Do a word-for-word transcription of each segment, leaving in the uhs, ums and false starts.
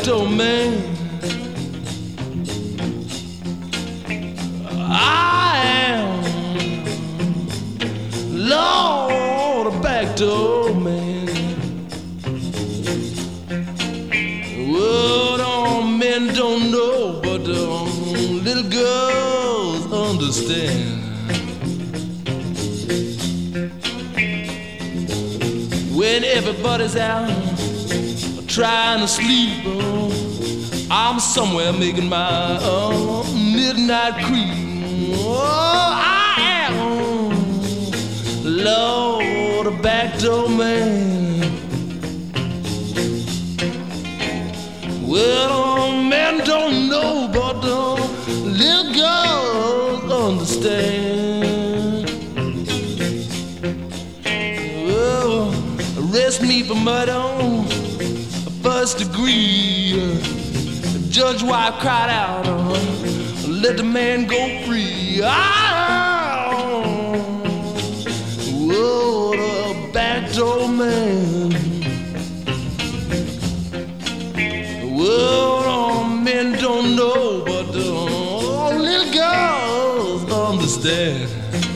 door man. I am, Lord, a back door man. What all men don't know, but um, little girls understand. When everybody's out trying to sleep, oh, I'm somewhere making my uh, midnight creep. Oh, I am, Lord, a backdoor man. Well, uh, men don't know, but uh, little girls understand. Well, arrest me for murder on first degree. Judge wife cried out, uh, let the man go free. Oh, whoa, the backdoor man. Well, uh, men don't know, but uh, little girls understand.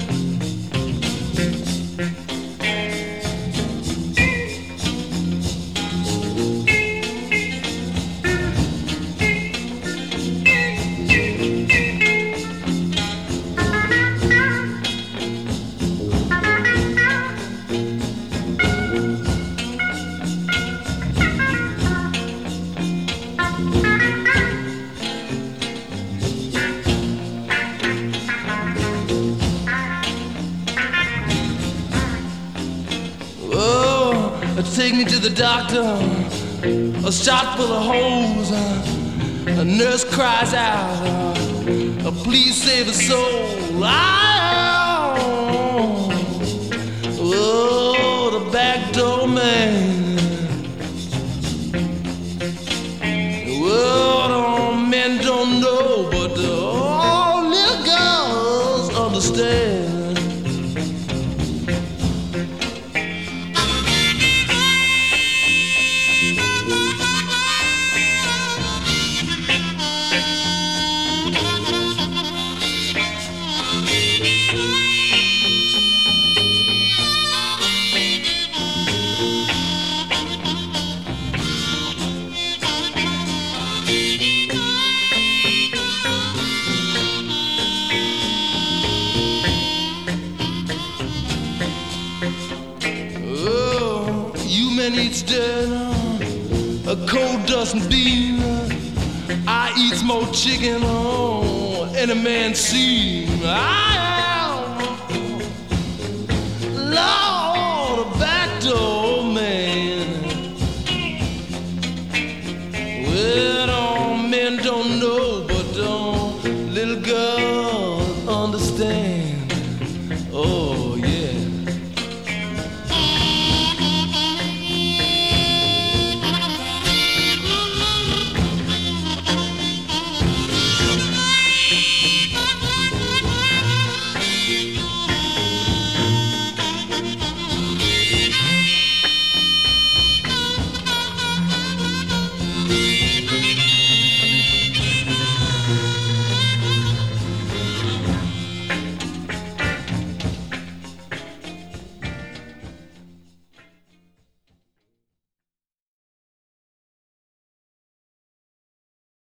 Take me to the doctor, a shot full of holes. A nurse cries out, please save a soul. Oh, oh, the back door man. Well, oh, men don't know, but oh, little girls understand. Eats dinner, a cold doesn't bean. I eats more chicken, oh, any man seen. I